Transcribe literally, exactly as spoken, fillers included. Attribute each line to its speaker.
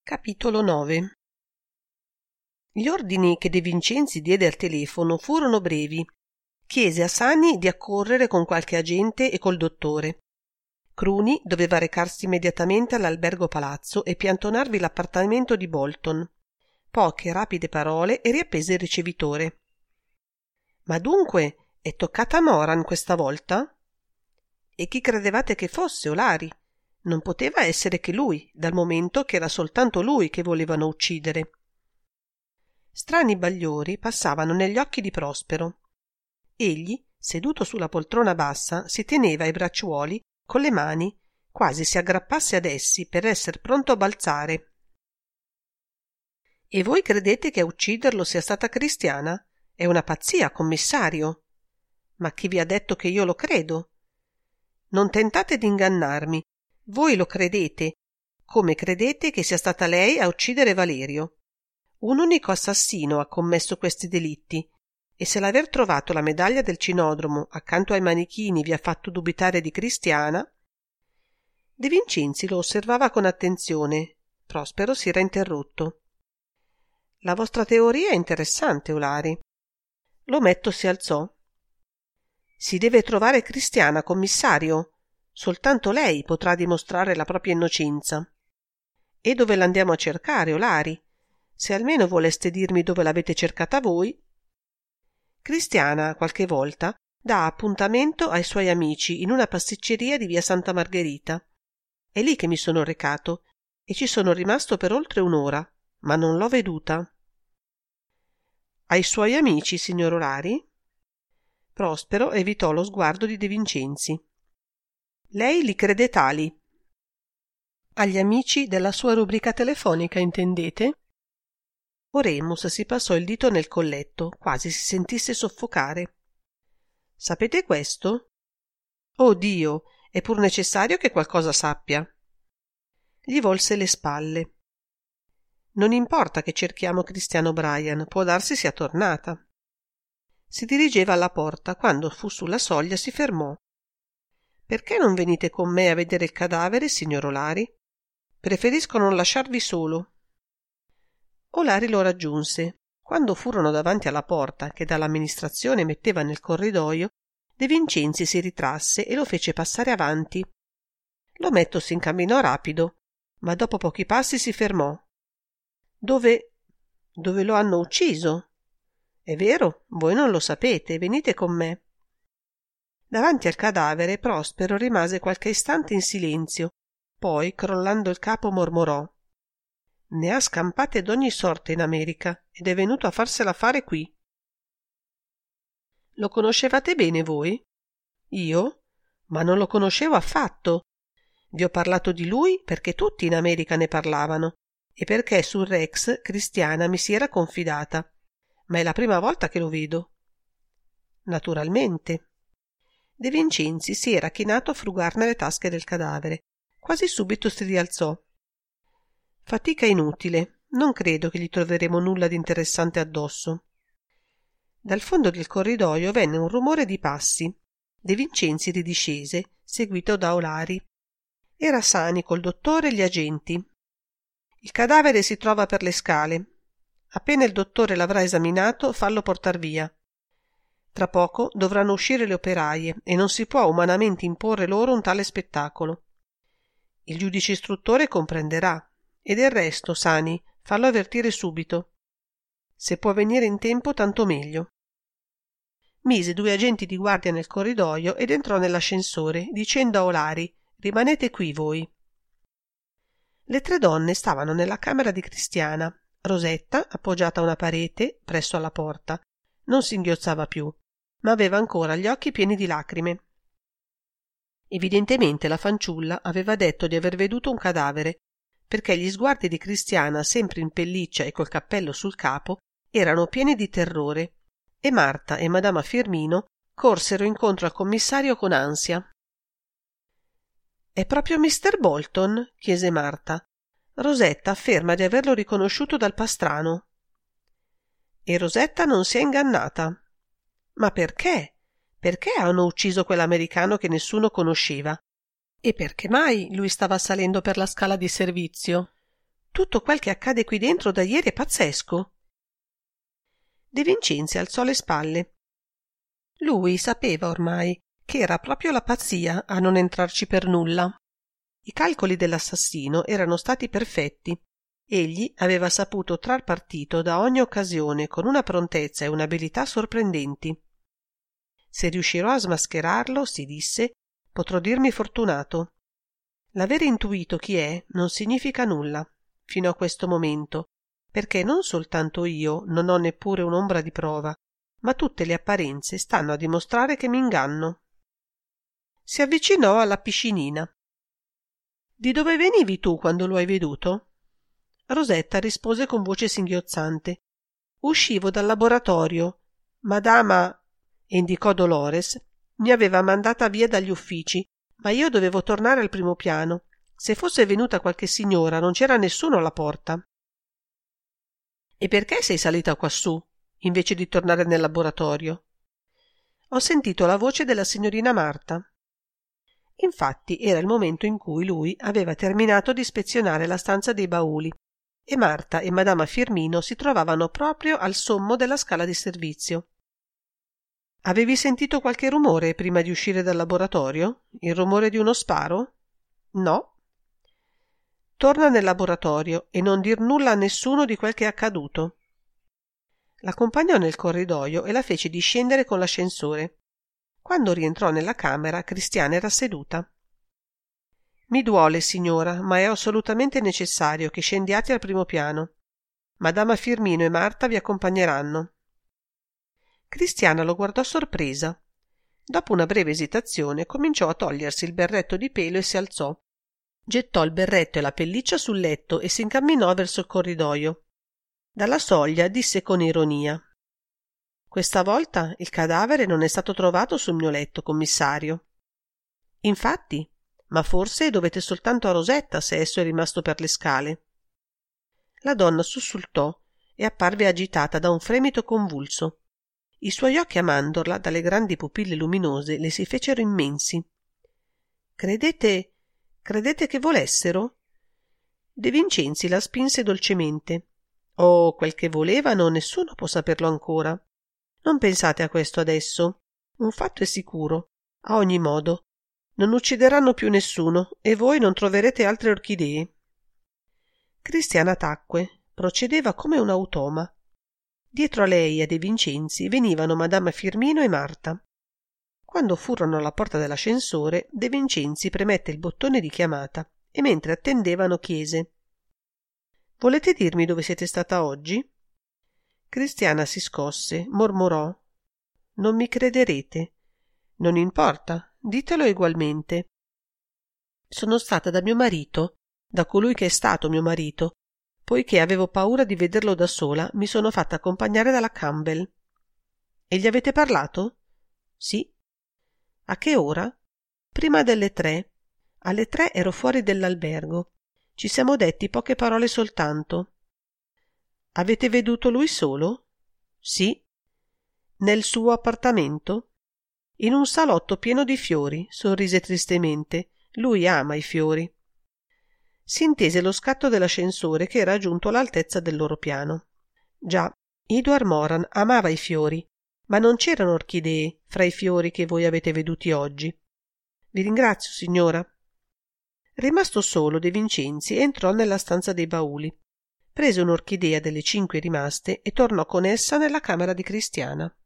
Speaker 1: Capitolo nove. Gli ordini che De Vincenzi diede al telefono furono brevi. Chiese a Sani di accorrere con qualche agente e col dottore. Cruni doveva recarsi immediatamente all'albergo palazzo e piantonarvi l'appartamento di Bolton. Poche rapide parole e riappese il ricevitore. Ma dunque è toccata a Moran questa volta? E chi credevate che fosse, Olari? Non poteva essere che lui, dal momento che era soltanto lui che volevano uccidere. Strani bagliori passavano negli occhi di Prospero. Egli, seduto sulla poltrona bassa, si teneva ai bracciuoli con le mani, quasi si aggrappasse ad essi per esser pronto a balzare. E voi credete che a ucciderlo sia stata Cristiana? È una pazzia, commissario. Ma chi vi ha detto che io lo credo? Non tentate di ingannarmi. Voi lo credete, come credete che sia stata lei a uccidere Valerio. Un unico assassino ha commesso questi delitti, e se l'aver trovato la medaglia del cinodromo accanto ai manichini vi ha fatto dubitare di Cristiana. De Vincenzi lo osservava con attenzione. Prospero si era interrotto. La vostra teoria è interessante, Olari. L'ometto si alzò. Si deve trovare Cristiana, commissario. Soltanto lei potrà dimostrare la propria innocenza. E dove l'andiamo a cercare, Olari? Se almeno voleste dirmi dove l'avete cercata voi. Cristiana, qualche volta, dà appuntamento ai suoi amici in una pasticceria di via Santa Margherita. È lì che mi sono recato e ci sono rimasto per oltre un'ora, ma non l'ho veduta. Ai suoi amici, signor Olari? Prospero evitò lo sguardo di De Vincenzi. Lei li crede tali? Agli amici della sua rubrica telefonica, intendete? Oremus si passò il dito nel colletto, quasi si sentisse soffocare. Sapete questo? Oh Dio, è pur necessario che qualcosa sappia. Gli volse le spalle. Non importa che cerchiamo Cristiano Bryan, può darsi sia tornata. Si dirigeva alla porta, quando fu sulla soglia si fermò. Perché non venite con me a vedere il cadavere, signor Olari? Preferisco non lasciarvi solo. Olari lo raggiunse. Quando furono davanti alla porta che dall'amministrazione metteva nel corridoio, De Vincenzi si ritrasse e lo fece passare avanti. L'ometto si incamminò rapido, ma dopo pochi passi si fermò. Dove... dove lo hanno ucciso? È vero, voi non lo sapete, venite con me. Davanti al cadavere Prospero rimase qualche istante in silenzio, poi, crollando il capo, mormorò: ne ha scampate d'ogni sorte in America ed è venuto a farsela fare qui. Lo conoscevate bene voi? Io? Ma non lo conoscevo affatto. Vi ho parlato di lui perché tutti in America ne parlavano e perché sul Rex Cristiana mi si era confidata, ma è la prima volta che lo vedo. Naturalmente. De Vincenzi si era chinato a frugar nelle tasche del cadavere. Quasi subito si rialzò. Fatica inutile, non credo che gli troveremo nulla di interessante addosso. Dal fondo del corridoio venne un rumore di passi. De Vincenzi ridiscese, seguito da Olari. Era Sani col dottore e gli agenti. Il cadavere si trova per le scale. Appena il dottore l'avrà esaminato, fallo portar via. Tra poco dovranno uscire le operaie e non si può umanamente imporre loro un tale spettacolo. Il giudice istruttore comprenderà, e del resto, Sani, fallo avvertire subito. Se può venire in tempo, tanto meglio. Mise due agenti di guardia nel corridoio ed entrò nell'ascensore, dicendo a Olari: rimanete qui voi. Le tre donne stavano nella camera di Cristiana. Rosetta, appoggiata a una parete, presso alla porta, non singhiozzava più, ma aveva ancora gli occhi pieni di lacrime. Evidentemente la fanciulla aveva detto di aver veduto un cadavere, perché gli sguardi di Cristiana, sempre in pelliccia e col cappello sul capo, erano pieni di terrore, e Marta e madama Firmino corsero incontro al commissario con ansia. «È proprio mister Bolton?» chiese Marta. «Rosetta afferma di averlo riconosciuto dal pastrano». E Rosetta non si è ingannata. «Ma perché? Perché hanno ucciso quell'americano che nessuno conosceva? E perché mai lui stava salendo per la scala di servizio? Tutto quel che accade qui dentro da ieri è pazzesco. De Vincenzi alzò le spalle. Lui sapeva ormai che era proprio la pazzia a non entrarci per nulla. I calcoli dell'assassino erano stati perfetti. Egli aveva saputo trar partito da ogni occasione con una prontezza e un'abilità sorprendenti. Se riuscirò a smascherarlo, si disse, potrò dirmi fortunato. L'avere intuito chi è non significa nulla, fino a questo momento, perché non soltanto io non ho neppure un'ombra di prova, ma tutte le apparenze stanno a dimostrare che mi inganno. Si avvicinò alla piscinina. Di dove venivi tu quando lo hai veduto? Rosetta rispose con voce singhiozzante. Uscivo dal laboratorio. Madama, indicò Dolores, mi aveva mandata via dagli uffici, ma io dovevo tornare al primo piano. Se fosse venuta qualche signora non c'era nessuno alla porta. E perché sei salita quassù, invece di tornare nel laboratorio? Ho sentito la voce della signorina Marta. Infatti era il momento in cui lui aveva terminato di ispezionare la stanza dei bauli e Marta e madama Firmino si trovavano proprio al sommo della scala di servizio. Avevi sentito qualche rumore prima di uscire dal laboratorio? Il rumore di uno sparo? No. Torna nel laboratorio e non dir nulla a nessuno di quel che è accaduto. L'accompagnò nel corridoio e la fece discendere con l'ascensore. Quando rientrò nella camera, Cristiana era seduta. Mi duole, signora, ma è assolutamente necessario che scendiate al primo piano. Madama Firmino e Marta vi accompagneranno. Cristiana lo guardò sorpresa. Dopo una breve esitazione cominciò a togliersi il berretto di pelo e si alzò. Gettò il berretto e la pelliccia sul letto e si incamminò verso il corridoio. Dalla soglia disse con ironia: Questa volta il cadavere non è stato trovato sul mio letto, commissario. Infatti, ma forse dovete soltanto a Rosetta se esso è rimasto per le scale. La donna sussultò e apparve agitata da un fremito convulso. I suoi occhi a mandorla, dalle grandi pupille luminose, le si fecero immensi. Credete, credete che volessero? De Vincenzi la spinse dolcemente. Oh, quel che volevano nessuno può saperlo ancora. Non pensate a questo adesso. Un fatto è sicuro. A ogni modo, non uccideranno più nessuno e voi non troverete altre orchidee. Cristiana tacque, procedeva come un automa. Dietro a lei e a De Vincenzi venivano madama Firmino e Marta. Quando furono alla porta dell'ascensore, De Vincenzi premette il bottone di chiamata e mentre attendevano chiese: Volete dirmi dove siete stata oggi? Cristiana si scosse, mormorò: Non mi crederete. Non importa, ditelo egualmente. Sono stata da mio marito, da colui che è stato mio marito. Poiché avevo paura di vederlo da sola, mi sono fatta accompagnare dalla Campbell. E gli avete parlato? Sì. A che ora? Prima delle tre. Alle tre ero fuori dell'albergo. Ci siamo detti poche parole soltanto. Avete veduto lui solo? Sì. Nel suo appartamento? In un salotto pieno di fiori, sorrise tristemente. Lui ama i fiori. Si intese lo scatto dell'ascensore che era giunto all'altezza del loro piano. Già, Edward Moran amava i fiori, ma non c'erano orchidee fra i fiori che voi avete veduti oggi. Vi ringrazio, signora. Rimasto solo, De Vincenzi entrò nella stanza dei bauli, prese un'orchidea delle cinque rimaste e tornò con essa nella camera di Cristiana.